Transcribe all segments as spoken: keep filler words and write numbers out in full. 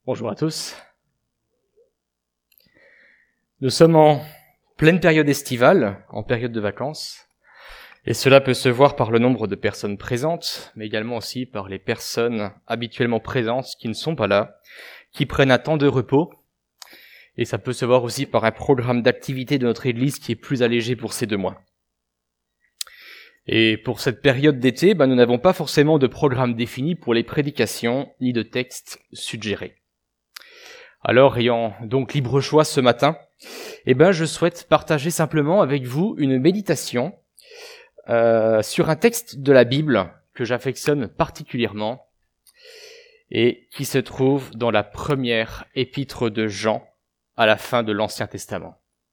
Bonjour à tous. Nous sommes en pleine période estivale, en période de vacances, et cela peut se voir par le nombre de personnes présentes, mais également aussi par les personnes habituellement présentes qui ne sont pas là, qui prennent un temps de repos, et ça peut se voir aussi par un programme d'activité de notre Église qui est plus allégé pour ces deux mois. Et pour cette période d'été, ben, nous n'avons pas forcément de programme défini pour les prédications, ni de textes suggérés. Alors, ayant donc libre choix ce matin, eh ben, je souhaite partager simplement avec vous une méditation euh, sur un texte de la Bible que j'affectionne particulièrement et qui se trouve dans la première épître de Jean à la fin de l'Ancien Testament.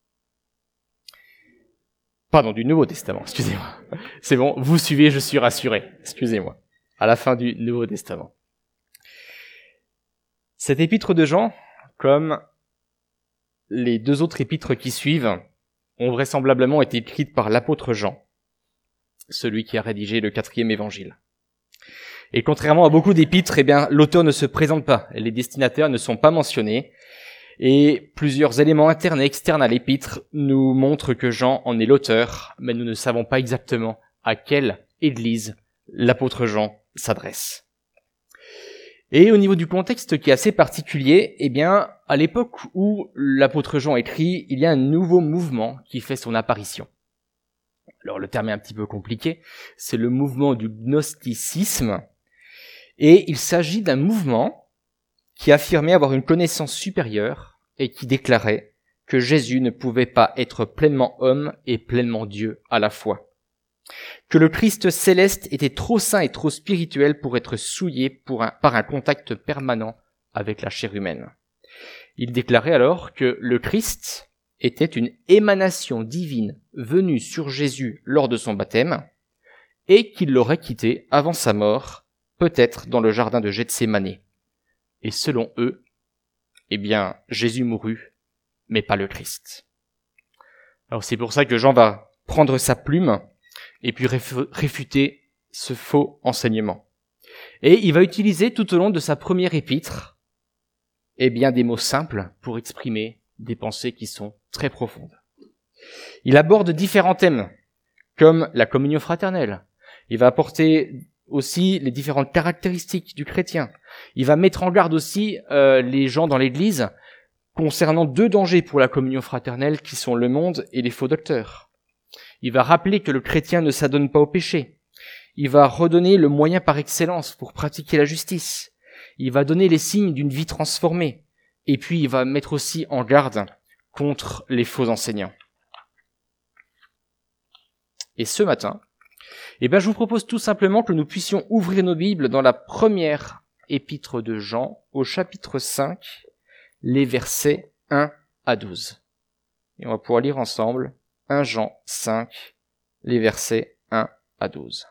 Pardon, du Nouveau Testament, excusez-moi. C'est bon, vous suivez, je suis rassuré. Excusez-moi. À la fin du Nouveau Testament. Cette épître de Jean, comme les deux autres épîtres qui suivent, ont vraisemblablement été écrites par l'apôtre Jean, celui qui a rédigé le quatrième évangile. Et contrairement à beaucoup d'épîtres, eh bien, l'auteur ne se présente pas, les destinataires ne sont pas mentionnés, et plusieurs éléments internes et externes à l'épître nous montrent que Jean en est l'auteur, mais nous ne savons pas exactement à quelle église l'apôtre Jean s'adresse. Et au niveau du contexte qui est assez particulier, eh bien, à l'époque où l'apôtre Jean écrit, il y a un nouveau mouvement qui fait son apparition. Alors le terme est un petit peu compliqué, c'est le mouvement du gnosticisme, et il s'agit d'un mouvement qui affirmait avoir une connaissance supérieure et qui déclarait que Jésus ne pouvait pas être pleinement homme et pleinement Dieu à la fois. Que le Christ céleste était trop saint et trop spirituel pour être souillé pour un, par un contact permanent avec la chair humaine. Il déclarait alors que le Christ était une émanation divine venue sur Jésus lors de son baptême et qu'il l'aurait quitté avant sa mort, peut-être dans le jardin de Gethsémanée. Et selon eux, eh bien, Jésus mourut, mais pas le Christ. Alors c'est pour ça que Jean va prendre sa plume et puis réfuter ce faux enseignement. Et il va utiliser tout au long de sa première épître, eh bien, des mots simples pour exprimer des pensées qui sont très profondes. Il aborde différents thèmes, comme la communion fraternelle. Il va apporter aussi les différentes caractéristiques du chrétien. Il va mettre en garde aussi euh, les gens dans l'Église concernant deux dangers pour la communion fraternelle qui sont le monde et les faux docteurs. Il va rappeler que le chrétien ne s'adonne pas au péché. Il va redonner le moyen par excellence pour pratiquer la justice. Il va donner les signes d'une vie transformée. Et puis il va mettre aussi en garde contre les faux enseignants. Et ce matin, eh ben, je vous propose tout simplement que nous puissions ouvrir nos Bibles dans la première épître de Jean, au chapitre cinq, les versets un à douze. Et on va pouvoir lire ensemble un Jean cinq, les versets un à douze.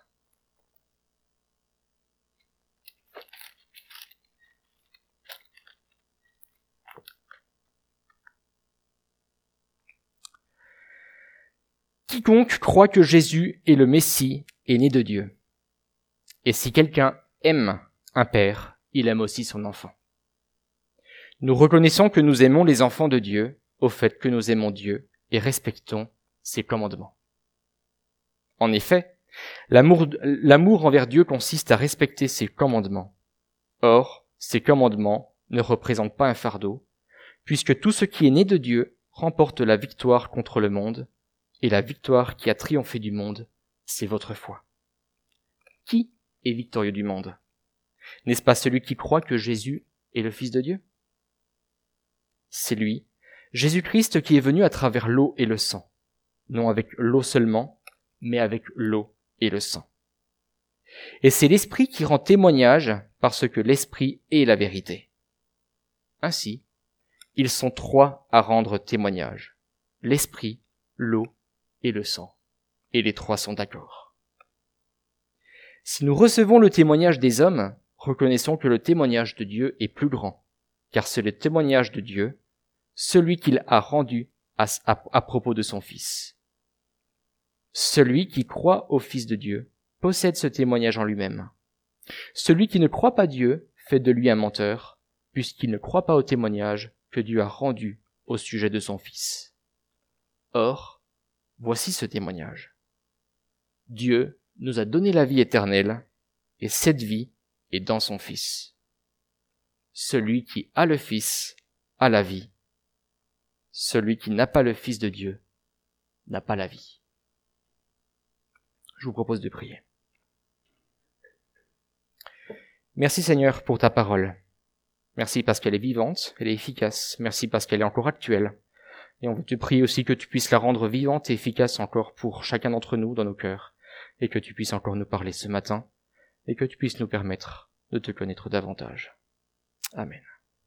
Quiconque croit que Jésus est le Messie est né de Dieu. Et si quelqu'un aime un père, il aime aussi son enfant. Nous reconnaissons que nous aimons les enfants de Dieu au fait que nous aimons Dieu et respectons ses commandements. En effet, l'amour, l'amour envers Dieu consiste à respecter ses commandements. Or, ces commandements ne représentent pas un fardeau, puisque tout ce qui est né de Dieu remporte la victoire contre le monde, et la victoire qui a triomphé du monde, c'est votre foi. Qui est victorieux du monde? N'est-ce pas celui qui croit que Jésus est le Fils de Dieu? C'est lui, Jésus-Christ, qui est venu à travers l'eau et le sang. Non avec l'eau seulement, mais avec l'eau et le sang. Et c'est l'Esprit qui rend témoignage, parce que l'Esprit est la vérité. Ainsi, ils sont trois à rendre témoignage. L'Esprit, l'eau et le sang. Et les trois sont d'accord. Si nous recevons le témoignage des hommes, reconnaissons que le témoignage de Dieu est plus grand, car c'est le témoignage de Dieu, celui qu'il a rendu à, à, à propos de son Fils. Celui qui croit au Fils de Dieu possède ce témoignage en lui-même. Celui qui ne croit pas Dieu fait de lui un menteur, puisqu'ils ne croient pas au témoignage que Dieu a rendu au sujet de son Fils. Or, voici ce témoignage. Dieu nous a donné la vie éternelle, et cette vie est dans son Fils. Celui qui a le Fils a la vie. Celui qui n'a pas le Fils de Dieu n'a pas la vie. Je vous propose de prier. Merci Seigneur pour ta parole. Merci parce qu'elle est vivante, elle est efficace. Merci parce qu'elle est encore actuelle. Et on veut te prier aussi que tu puisses la rendre vivante et efficace encore pour chacun d'entre nous dans nos cœurs. Et que tu puisses encore nous parler ce matin. Et que tu puisses nous permettre de te connaître davantage. Amen.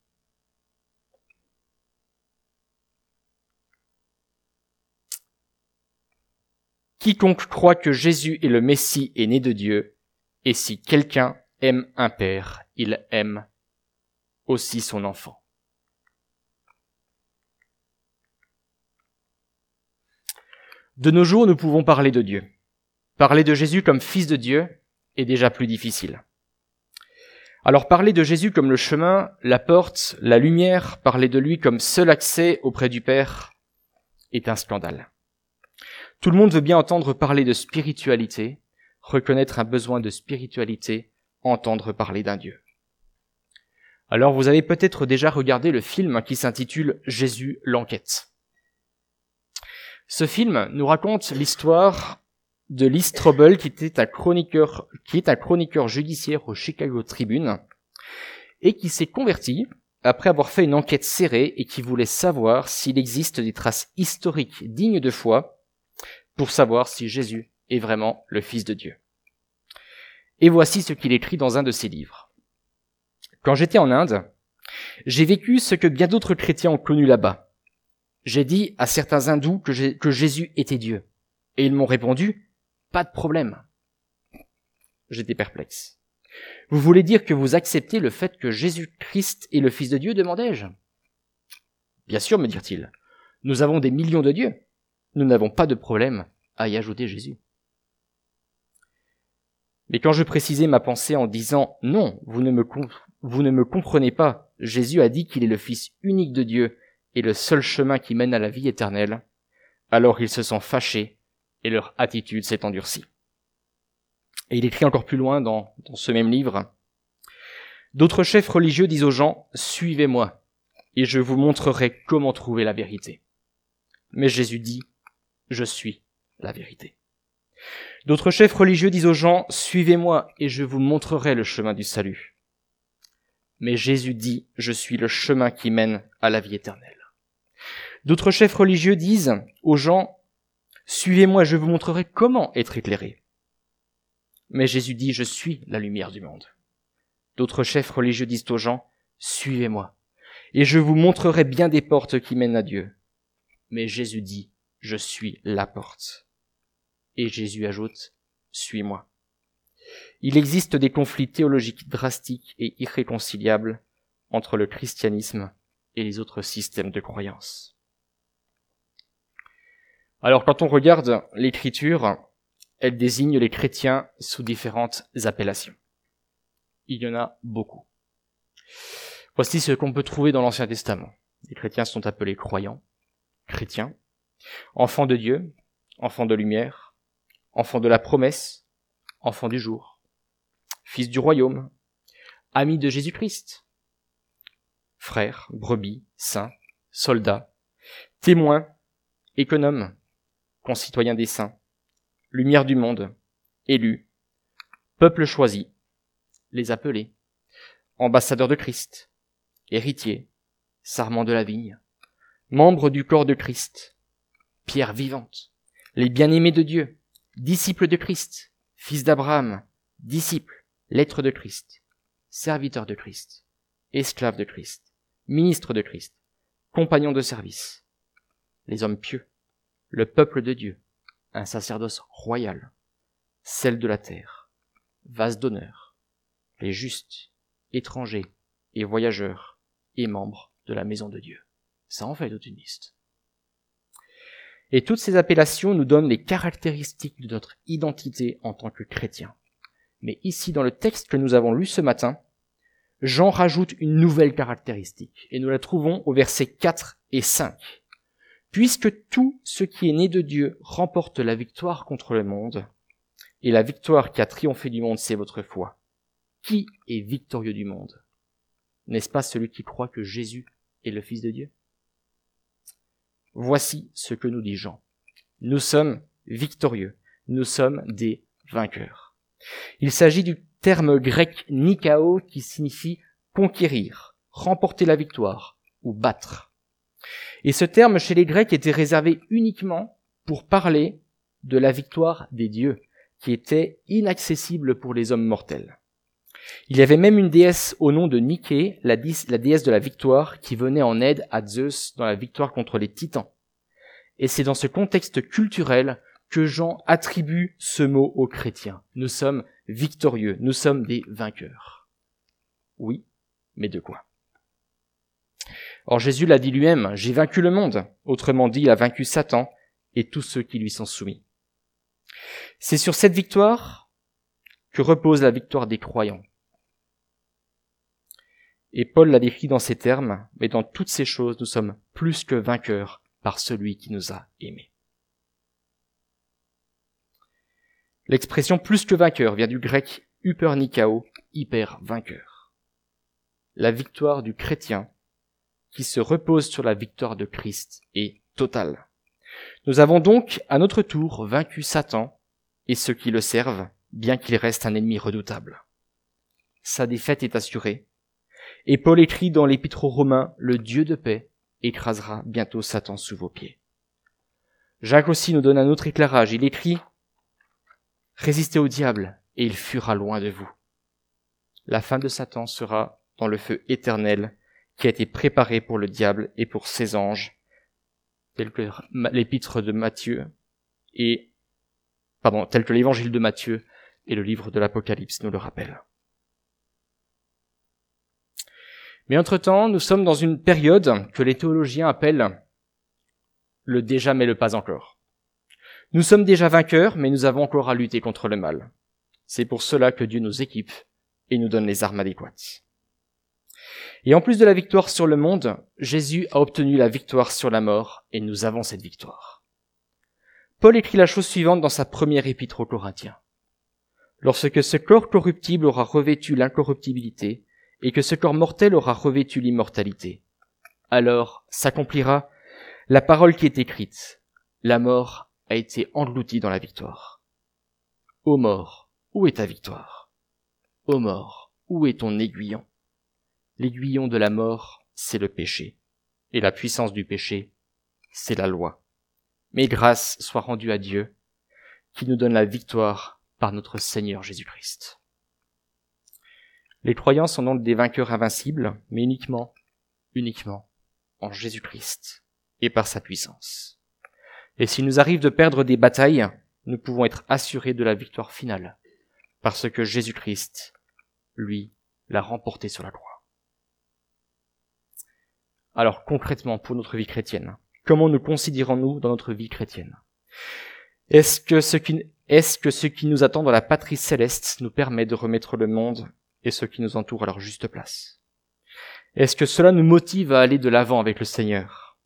Quiconque croit que Jésus est le Messie est né de Dieu, et si quelqu'un aime un père, il aime aussi son enfant. De nos jours, nous pouvons parler de Dieu. Parler de Jésus comme Fils de Dieu est déjà plus difficile. Alors parler de Jésus comme le chemin, la porte, la lumière, parler de lui comme seul accès auprès du Père est un scandale. Tout le monde veut bien entendre parler de spiritualité, reconnaître un besoin de spiritualité, entendre parler d'un Dieu. Alors vous avez peut-être déjà regardé le film qui s'intitule « Jésus l'enquête ». Ce film nous raconte l'histoire de Lee Strobel, qui était un chroniqueur, qui est un chroniqueur judiciaire au Chicago Tribune, et qui s'est converti après avoir fait une enquête serrée et qui voulait savoir s'il existe des traces historiques dignes de foi pour savoir si Jésus est vraiment le Fils de Dieu. Et voici ce qu'il écrit dans un de ses livres. Quand j'étais en Inde, j'ai vécu ce que bien d'autres chrétiens ont connu là-bas. J'ai dit à certains hindous que, j'ai, que Jésus était Dieu. Et ils m'ont répondu, pas de problème. J'étais perplexe. Vous voulez dire que vous acceptez le fait que Jésus-Christ est le Fils de Dieu, demandai-je. Bien sûr, me dirent-ils. Nous avons des millions de dieux. Nous n'avons pas de problème à y ajouter Jésus. Mais quand je précisais ma pensée en disant « Non, vous ne me, comp- vous ne me comprenez pas, Jésus a dit qu'il est le Fils unique de Dieu et le seul chemin qui mène à la vie éternelle », alors ils se sont fâchés et leur attitude s'est endurcie. Et il écrit encore plus loin dans, dans ce même livre « D'autres chefs religieux disent aux gens « Suivez-moi et je vous montrerai comment trouver la vérité. » Mais Jésus dit « Je suis la vérité. » D'autres chefs religieux disent aux gens « Suivez-moi et je vous montrerai le chemin du salut. » Mais Jésus dit « Je suis le chemin qui mène à la vie éternelle. » D'autres chefs religieux disent aux gens « Suivez-moi et je vous montrerai comment être éclairé. » Mais Jésus dit « Je suis la lumière du monde. » D'autres chefs religieux disent aux gens « Suivez-moi et je vous montrerai bien des portes qui mènent à Dieu. » Mais Jésus dit « Je suis la porte. » Et Jésus ajoute « Suis-moi. » Il existe des conflits théologiques drastiques et irréconciliables entre le christianisme et les autres systèmes de croyance. Alors quand on regarde l'Écriture, elle désigne les chrétiens sous différentes appellations. Il y en a beaucoup. Voici ce qu'on peut trouver dans l'Ancien Testament. Les chrétiens sont appelés croyants, chrétiens, enfants de Dieu, enfants de lumière, enfants de la promesse, enfants du jour, fils du royaume, amis de Jésus-Christ, frères, brebis, saints, soldats, témoins, économes, concitoyens des saints, lumière du monde, élus, peuple choisi, les appelés, ambassadeurs de Christ, héritiers, sarments de la vigne, membres du corps de Christ, pierre vivante, les bien-aimés de Dieu, disciples de Christ, fils d'Abraham, disciples, lettres de Christ, serviteurs de Christ, esclaves de Christ, ministres de Christ, compagnons de service, les hommes pieux, le peuple de Dieu, un sacerdoce royal, sel de la terre, vase d'honneur, les justes, étrangers et voyageurs et membres de la maison de Dieu. Ça en fait toute une liste. Et toutes ces appellations nous donnent les caractéristiques de notre identité en tant que chrétiens. Mais ici, dans le texte que nous avons lu ce matin, Jean rajoute une nouvelle caractéristique, et nous la trouvons au verset quatre et cinq. « Puisque tout ce qui est né de Dieu remporte la victoire contre le monde, et la victoire qui a triomphé du monde, c'est votre foi. Qui est victorieux du monde? N'est-ce pas celui qui croit que Jésus est le Fils de Dieu? Voici ce que nous dit Jean. Nous sommes victorieux, nous sommes des vainqueurs. » Il s'agit du terme grec nikao qui signifie conquérir, remporter la victoire ou battre. Et ce terme chez les Grecs était réservé uniquement pour parler de la victoire des dieux, qui était inaccessible pour les hommes mortels. Il y avait même une déesse au nom de Niké, la, la déesse de la victoire, qui venait en aide à Zeus dans la victoire contre les titans. Et c'est dans ce contexte culturel que Jean attribue ce mot aux chrétiens. Nous sommes victorieux, nous sommes des vainqueurs. Oui, mais de quoi? Or Jésus l'a dit lui-même, « J'ai vaincu le monde », autrement dit, il a vaincu Satan et tous ceux qui lui sont soumis. C'est sur cette victoire que repose la victoire des croyants. Et Paul l'a décrit dans ces termes, mais dans toutes ces choses, nous sommes plus que vainqueurs par celui qui nous a aimés. L'expression plus que vainqueur vient du grec hypernikao, hyper vainqueur. La victoire du chrétien qui se repose sur la victoire de Christ est totale. Nous avons donc à notre tour vaincu Satan et ceux qui le servent, bien qu'il reste un ennemi redoutable. Sa défaite est assurée. Et Paul écrit dans l'Épître aux Romains, « Le Dieu de paix écrasera bientôt Satan sous vos pieds. » Jacques aussi nous donne un autre éclairage. Il écrit « Résistez au diable et il fuira loin de vous. » La fin de Satan sera dans le feu éternel qui a été préparé pour le diable et pour ses anges, tel que l'Épître de Matthieu et pardon, tel que l'Évangile de Matthieu et le livre de l'Apocalypse nous le rappellent. Mais entre-temps, nous sommes dans une période que les théologiens appellent le déjà mais le pas encore. Nous sommes déjà vainqueurs, mais nous avons encore à lutter contre le mal. C'est pour cela que Dieu nous équipe et nous donne les armes adéquates. Et en plus de la victoire sur le monde, Jésus a obtenu la victoire sur la mort et nous avons cette victoire. Paul écrit la chose suivante dans sa première épître aux Corinthiens. « Lorsque ce corps corruptible aura revêtu l'incorruptibilité et que ce corps mortel aura revêtu l'immortalité, alors s'accomplira la parole qui est écrite. La mort a été engloutie dans la victoire. Ô mort, où est ta victoire? Ô mort, où est ton aiguillon? L'aiguillon de la mort, c'est le péché, et la puissance du péché, c'est la loi. Mais grâce soit rendue à Dieu, qui nous donne la victoire par notre Seigneur Jésus-Christ. » Les croyants sont donc des vainqueurs invincibles, mais uniquement, uniquement en Jésus-Christ et par sa puissance. Et s'il nous arrive de perdre des batailles, nous pouvons être assurés de la victoire finale, parce que Jésus-Christ, lui, l'a remporté sur la croix. Alors concrètement, pour notre vie chrétienne, comment nous considérons-nous dans notre vie chrétienne? Est-ce que ce qui, est-ce que ce qui nous attend dans la patrie céleste nous permet de remettre le monde et ceux qui nous entourent à leur juste place? Est-ce que cela nous motive à aller de l'avant avec le Seigneur?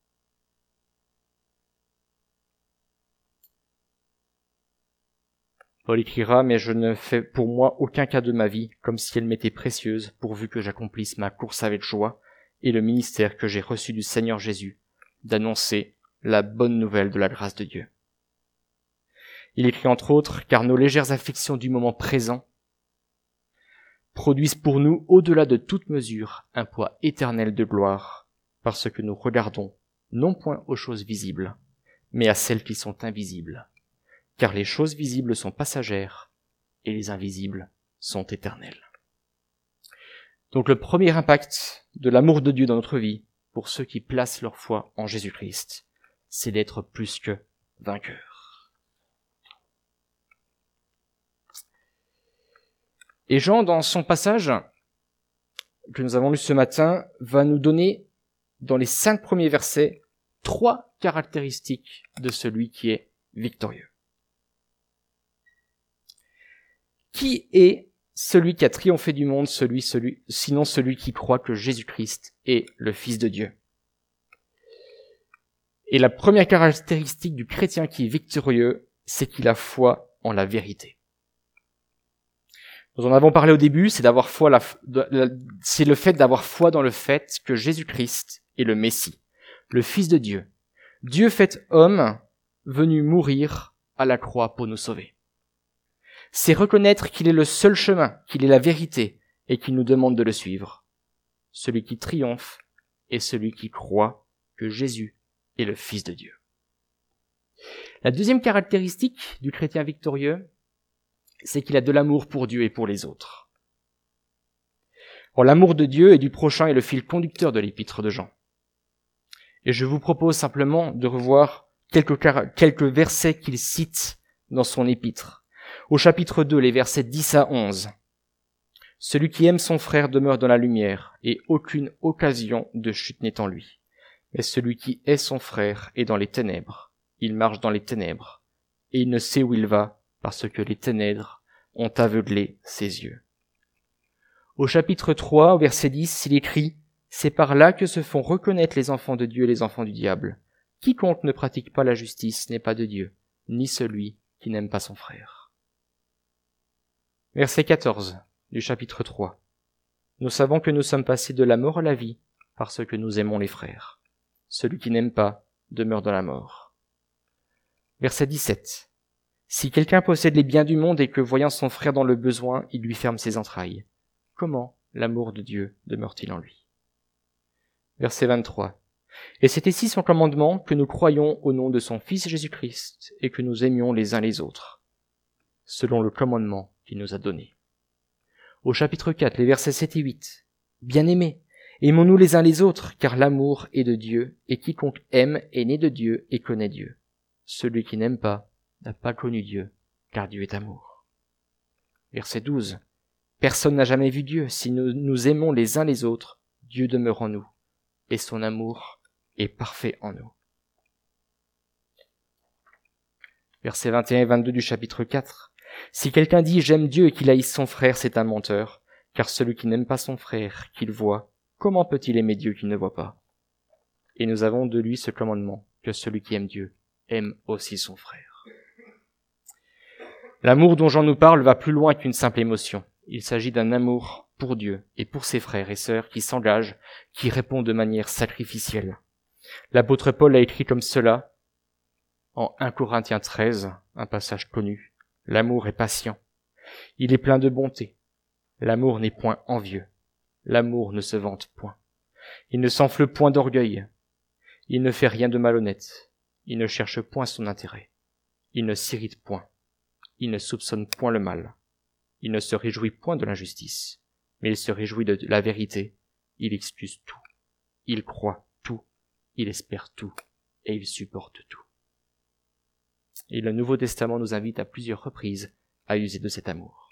Paul écrira, « Mais je ne fais pour moi aucun cas de ma vie, comme si elle m'était précieuse, pourvu que j'accomplisse ma course avec joie et le ministère que j'ai reçu du Seigneur Jésus, d'annoncer la bonne nouvelle de la grâce de Dieu. » Il écrit entre autres, « Car nos légères afflictions du moment présent produisent pour nous, au-delà de toute mesure, un poids éternel de gloire, parce que nous regardons non point aux choses visibles, mais à celles qui sont invisibles. Car les choses visibles sont passagères, et les invisibles sont éternelles. » Donc le premier impact de l'amour de Dieu dans notre vie, pour ceux qui placent leur foi en Jésus-Christ, c'est d'être plus que vainqueurs. Et Jean, dans son passage que nous avons lu ce matin, va nous donner, dans les cinq premiers versets, trois caractéristiques de celui qui est victorieux. Qui est celui qui a triomphé du monde, celui, celui, sinon celui qui croit que Jésus-Christ est le Fils de Dieu. Et la première caractéristique du chrétien qui est victorieux, c'est qu'il a foi en la vérité. Nous en avons parlé au début, c'est d'avoir foi, la, de, la, c'est le fait d'avoir foi dans le fait que Jésus-Christ est le Messie, le Fils de Dieu, Dieu fait homme, venu mourir à la croix pour nous sauver. C'est reconnaître qu'il est le seul chemin, qu'il est la vérité, et qu'il nous demande de le suivre. Celui qui triomphe est celui qui croit que Jésus est le Fils de Dieu. La deuxième caractéristique du chrétien victorieux, c'est qu'il a de l'amour pour Dieu et pour les autres. Or, l'amour de Dieu et du prochain est le fil conducteur de l'épître de Jean. Et je vous propose simplement de revoir quelques, quelques versets qu'il cite dans son épître. Au chapitre deux, les versets dix à onze. « Celui qui aime son frère demeure dans la lumière, et aucune occasion de chute n'est en lui. Mais celui qui hait son frère est dans les ténèbres. Il marche dans les ténèbres, et il ne sait où il va, parce que les ténèbres ont aveuglé ses yeux. » Au chapitre trois, au verset dix, il écrit « C'est par là que se font reconnaître les enfants de Dieu et les enfants du diable. Quiconque ne pratique pas la justice n'est pas de Dieu, ni celui qui n'aime pas son frère. » Verset quatorze du chapitre trois. « Nous savons que nous sommes passés de la mort à la vie, parce que nous aimons les frères. Celui qui n'aime pas demeure dans la mort. » Verset dix-sept. « Si quelqu'un possède les biens du monde et que, voyant son frère dans le besoin, il lui ferme ses entrailles, comment l'amour de Dieu demeure-t-il en lui ?» Verset vingt-trois. « Et c'est ici son commandement, que nous croyons au nom de son Fils Jésus-Christ et que nous aimions les uns les autres, selon le commandement qu'il nous a donné. » Au chapitre quatre, les versets sept et huit. « Bien-aimés, aimons-nous les uns les autres, car l'amour est de Dieu, et quiconque aime est né de Dieu et connaît Dieu. Celui qui n'aime pas n'a pas connu Dieu, car Dieu est amour. » Verset douze. « Personne n'a jamais vu Dieu. Si nous nous aimons les uns les autres, Dieu demeure en nous, et son amour est parfait en nous. » Versets vingt et un et vingt-deux du chapitre quatre. « Si quelqu'un dit « J'aime Dieu » et qu'il haïsse son frère, c'est un menteur, car celui qui n'aime pas son frère, qu'il voit, comment peut-il aimer Dieu qu'il ne voit pas? Et nous avons de lui ce commandement, que celui qui aime Dieu aime aussi son frère. » L'amour dont Jean nous parle va plus loin qu'une simple émotion. Il s'agit d'un amour pour Dieu et pour ses frères et sœurs qui s'engagent, qui répondent de manière sacrificielle. L'apôtre Paul a écrit comme cela en un Corinthiens treize, un passage connu. « L'amour est patient. Il est plein de bonté. L'amour n'est point envieux. L'amour ne se vante point. Il ne s'enfle point d'orgueil. Il ne fait rien de malhonnête. Il ne cherche point son intérêt. Il ne s'irrite point. Il ne soupçonne point le mal. Il ne se réjouit point de l'injustice, mais il se réjouit de la vérité. Il excuse tout. Il croit tout. Il espère tout. Et il supporte tout. » Et le Nouveau Testament nous invite à plusieurs reprises à user de cet amour.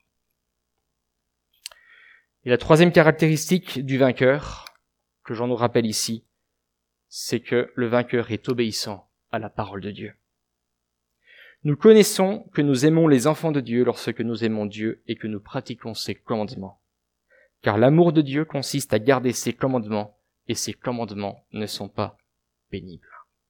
Et la troisième caractéristique du vainqueur, que j'en nous rappelle ici, c'est que le vainqueur est obéissant à la parole de Dieu. Nous connaissons que nous aimons les enfants de Dieu lorsque nous aimons Dieu et que nous pratiquons ses commandements. Car l'amour de Dieu consiste à garder ses commandements, et ses commandements ne sont pas pénibles.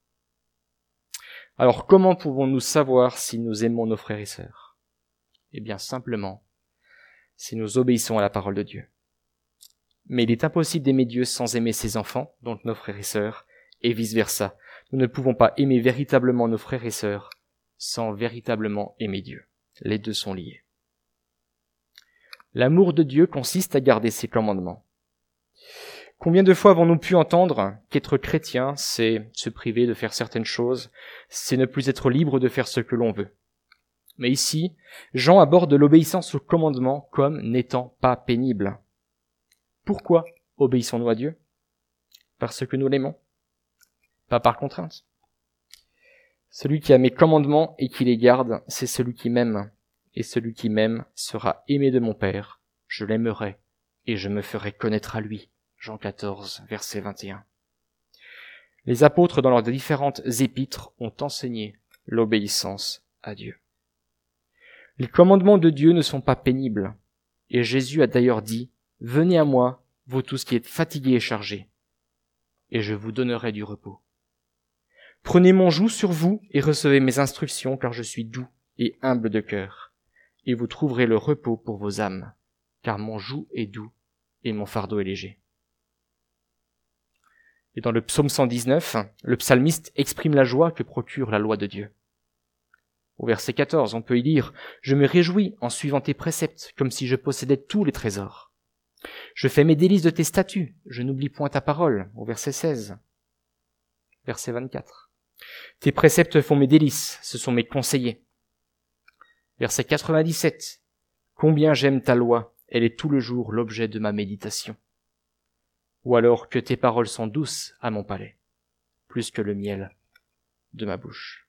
Alors comment pouvons-nous savoir si nous aimons nos frères et sœurs? Eh bien simplement, si nous obéissons à la parole de Dieu. Mais il est impossible d'aimer Dieu sans aimer ses enfants, donc nos frères et sœurs, et vice-versa. Nous ne pouvons pas aimer véritablement nos frères et sœurs sans véritablement aimer Dieu. Les deux sont liés. L'amour de Dieu consiste à garder ses commandements. Combien de fois avons-nous pu entendre qu'être chrétien, c'est se priver de faire certaines choses, c'est ne plus être libre de faire ce que l'on veut. Mais ici, Jean aborde l'obéissance au commandement comme n'étant pas pénible. Pourquoi obéissons-nous à Dieu? Parce que nous l'aimons? Pas par contrainte. Celui qui a mes commandements et qui les garde, c'est celui qui m'aime. Et celui qui m'aime sera aimé de mon Père. Je l'aimerai et je me ferai connaître à lui. Jean quatorze, verset vingt et un. Les apôtres, dans leurs différentes épîtres, ont enseigné l'obéissance à Dieu. Les commandements de Dieu ne sont pas pénibles, Et Jésus a d'ailleurs dit, « Venez à moi, vous tous qui êtes fatigués et chargés, et je vous donnerai du repos. Prenez mon joug sur vous et recevez mes instructions, car je suis doux et humble de cœur, et vous trouverez le repos pour vos âmes, car mon joug est doux et mon fardeau est léger. » Et dans le psaume cent dix-neuf, le psalmiste exprime la joie que procure la loi de Dieu. Au verset quatorze, on peut y lire « Je me réjouis en suivant tes préceptes, comme si je possédais tous les trésors. Je fais mes délices de tes statuts, je n'oublie point ta parole. » Au verset seize. Verset vingt-quatre. « Tes préceptes font mes délices, ce sont mes conseillers. » Verset quatre-vingt-dix-sept. « Combien j'aime ta loi, elle est tout le jour l'objet de ma méditation. » Ou alors que tes paroles sont douces à mon palais, plus que le miel de ma bouche.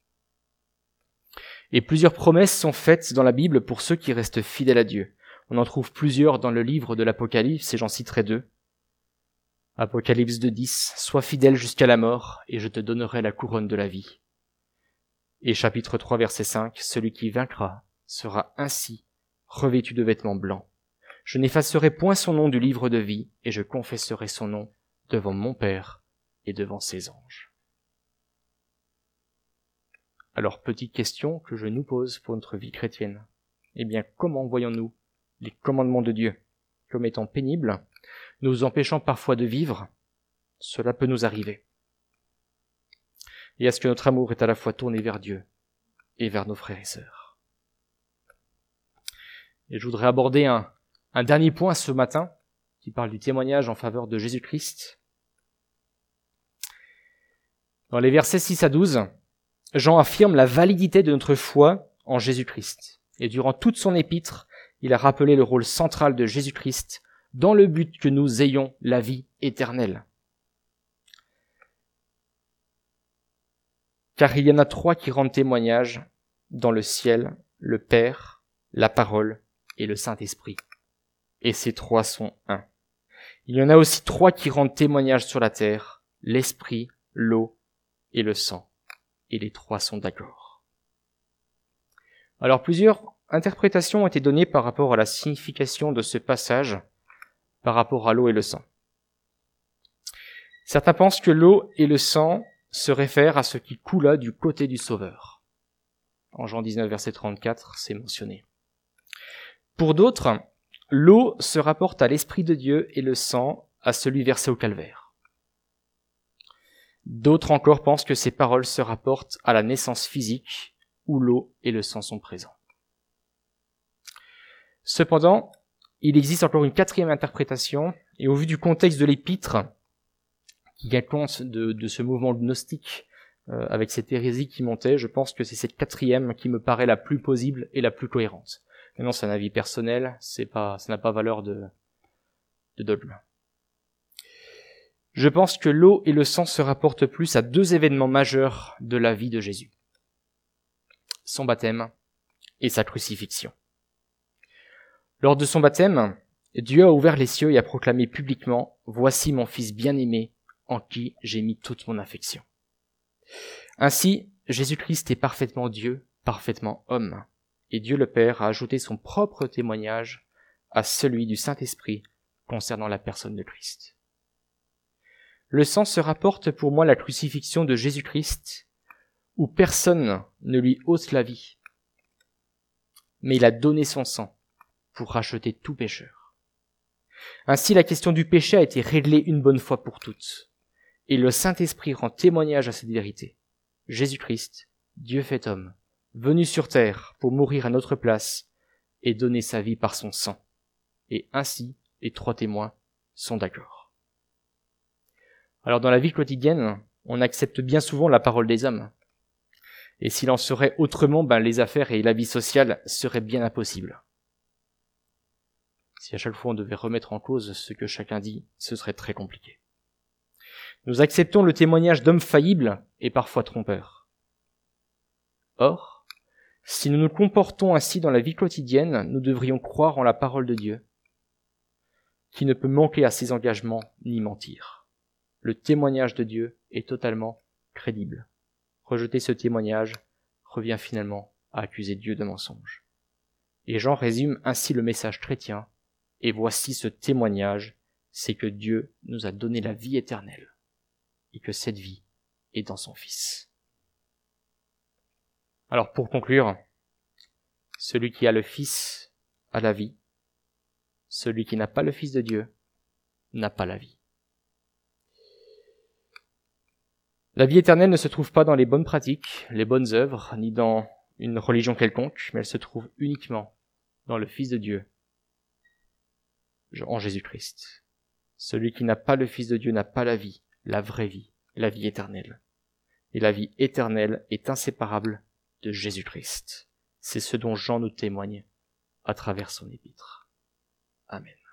Et plusieurs promesses sont faites dans la Bible pour ceux qui restent fidèles à Dieu. On en trouve plusieurs dans le livre de l'Apocalypse, et j'en citerai deux. Apocalypse deux dix, « Sois fidèle jusqu'à la mort, et je te donnerai la couronne de la vie. » Et chapitre trois, verset cinq, « Celui qui vaincra sera ainsi revêtu de vêtements blancs. Je n'effacerai point son nom du livre de vie, et je confesserai son nom devant mon Père et devant ses anges. » Alors, petite question que je nous pose pour notre vie chrétienne. Eh bien, comment voyons-nous les commandements de Dieu comme étant pénibles, nous empêchant parfois de vivre? Cela peut nous arriver. Et est-ce que notre amour est à la fois tourné vers Dieu et vers nos frères et sœurs? Et je voudrais aborder un Un dernier point ce matin, qui parle du témoignage en faveur de Jésus-Christ. Dans les versets six à douze, Jean affirme la validité de notre foi en Jésus-Christ. Et durant toute son épître, il a rappelé le rôle central de Jésus-Christ dans le but que nous ayons la vie éternelle. Car il y en a trois qui rendent témoignage dans le ciel, le Père, la Parole et le Saint-Esprit. Et ces trois sont un. Il y en a aussi trois qui rendent témoignage sur la terre, l'esprit, l'eau et le sang. Et les trois sont d'accord. Alors plusieurs interprétations ont été données par rapport à la signification de ce passage, par rapport à l'eau et le sang. Certains pensent que l'eau et le sang se réfèrent à ce qui coula du côté du Sauveur. En Jean dix-neuf, verset trente-quatre, c'est mentionné. Pour d'autres, l'eau se rapporte à l'Esprit de Dieu et le sang à celui versé au calvaire. D'autres encore pensent que ces paroles se rapportent à la naissance physique où l'eau et le sang sont présents. Cependant, il existe encore une quatrième interprétation, et au vu du contexte de l'épître, qui tient compte de, de ce mouvement gnostique euh, avec cette hérésie qui montait, je pense que c'est cette quatrième qui me paraît la plus plausible et la plus cohérente. Maintenant, c'est un avis personnel, c'est pas, ça n'a pas valeur de, de dogme. Je pense que l'eau et le sang se rapportent plus à deux événements majeurs de la vie de Jésus. Son baptême et sa crucifixion. Lors de son baptême, Dieu a ouvert les cieux et a proclamé publiquement « Voici mon Fils bien-aimé, en qui j'ai mis toute mon affection. » Ainsi, Jésus-Christ est parfaitement Dieu, parfaitement homme. Et Dieu le Père a ajouté son propre témoignage à celui du Saint-Esprit concernant la personne de Christ. Le sang se rapporte pour moi à la crucifixion de Jésus-Christ, où personne ne lui ôte la vie, mais il a donné son sang pour racheter tout pécheur. Ainsi, la question du péché a été réglée une bonne fois pour toutes, et le Saint-Esprit rend témoignage à cette vérité. Jésus-Christ, Dieu fait homme, venu sur terre pour mourir à notre place et donner sa vie par son sang. Et ainsi, les trois témoins sont d'accord. Alors dans la vie quotidienne, on accepte bien souvent la parole des hommes. Et s'il en serait autrement, ben les affaires et la vie sociale seraient bien impossibles. Si à chaque fois on devait remettre en cause ce que chacun dit, ce serait très compliqué. Nous acceptons le témoignage d'hommes faillibles et parfois trompeurs. Or, si nous nous comportons ainsi dans la vie quotidienne, nous devrions croire en la parole de Dieu, qui ne peut manquer à ses engagements ni mentir. Le témoignage de Dieu est totalement crédible. Rejeter ce témoignage revient finalement à accuser Dieu de mensonge. Et Jean résume ainsi le message chrétien. Et voici ce témoignage, c'est que Dieu nous a donné la vie éternelle, et que cette vie est dans son Fils. Alors pour conclure, celui qui a le Fils a la vie, celui qui n'a pas le Fils de Dieu n'a pas la vie. La vie éternelle ne se trouve pas dans les bonnes pratiques, les bonnes œuvres, ni dans une religion quelconque, mais elle se trouve uniquement dans le Fils de Dieu, en Jésus-Christ. Celui qui n'a pas le Fils de Dieu n'a pas la vie, la vraie vie, la vie éternelle. Et la vie éternelle est inséparable de Jésus-Christ. C'est ce dont Jean nous témoigne à travers son épître. Amen.